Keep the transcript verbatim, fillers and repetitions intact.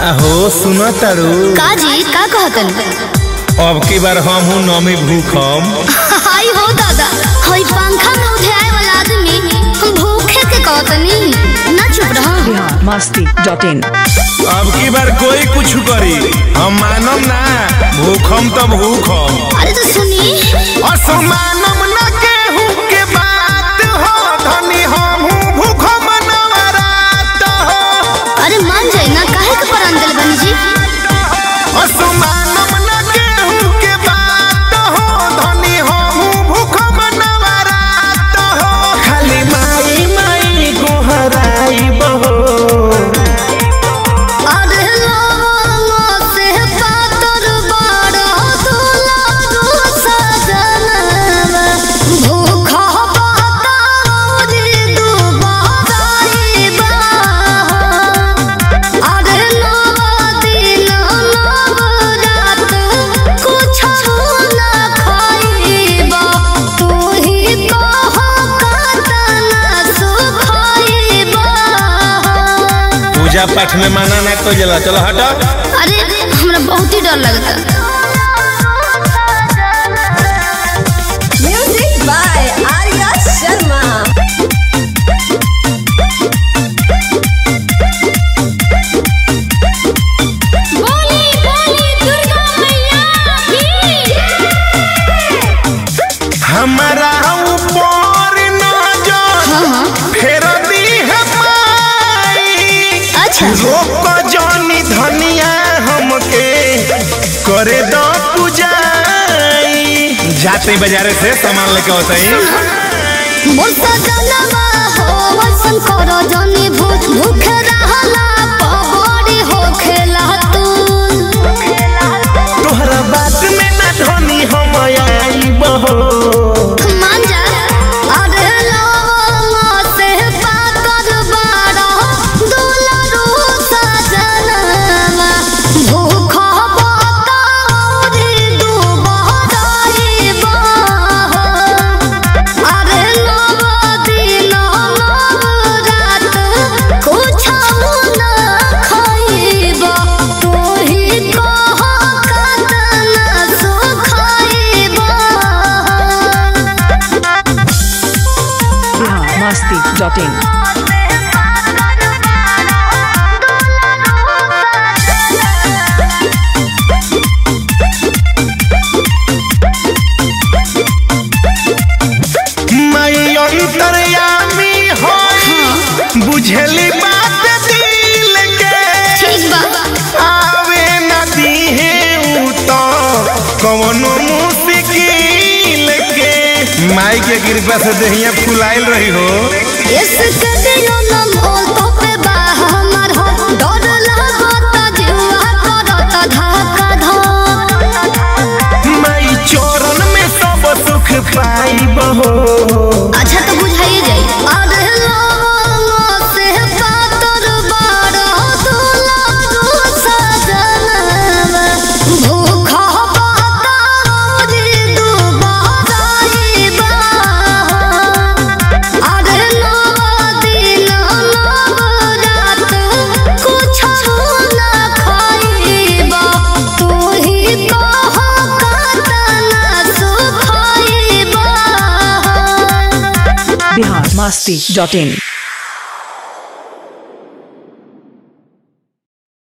आहो सुनो तारू का जी का कहतन अब की बार हम हूँ नमी भूखम हाय हो दादा हाय पंखा में उठाए वाला आदमी हम भूखे के कहतनी ना चुप रहो मस्ती डॉट इन। अब की बार कोई कुछ करी हम मानम ना भूखम तो भूखम। अरे तो सुनी असमानम ना केहू के बात हो धनी हम हूँ भूखम नवरात हो। अरे मान जाए ना काहे के परंदल बनी जी असमानम ना केहू के बात हो धनी हम हूँ भूखम नवरात हो। खाली माई माई गोहराई बहो पूजा पाठ में माना ना कोई जला चलो हटो। अरे हमरा बहुत ही डर लगता। Music by Arya Sharma. बोली बोली दुर्गा मैया की। हमारा ऊपर नजर फेर दी है अच्छा रोक जानी धनिया हमके करे दो पूजाई। जाते बाजारे से सामान लेके होते ही मोसा जनवा हो वसन करो जनी भूख भूख रहला पबड़ी हो खेला तू। तोहरा बात में ना धनी हम आई बहो मान जा अरे लवा से पाकर बाड़ा दुलरू सजनवा भूख बताओरी दुबहराई बहो। अरे नवा दिन नवरात कुछ ना खाइबा तोही कह कतना सुखाइबा। मस्ती डॉट इन। मैं अंतर्यामी हो बुझली बात दिल के ठीक बा आवे नदी है ऊ तो कवनो मुश्किल के। माई के कृपा से देहिया फुलाइल रही हो। इसके दियो नम ओ तो पे बा हमर हो डर लागता जीवा करता धक्का धक। माई चोरन में सब सुख पाई बहो। अच्छा तो बुझाइए जाई अरे लवा से पातर बाड़ा दुलरू सजनवा भूख बताओरी दुबहराई बहो। अरे नवा दिन नवरात कुछ ना खाइबा तोही कह कतना सुखाइबा। बिहार मस्ती डॉट इन।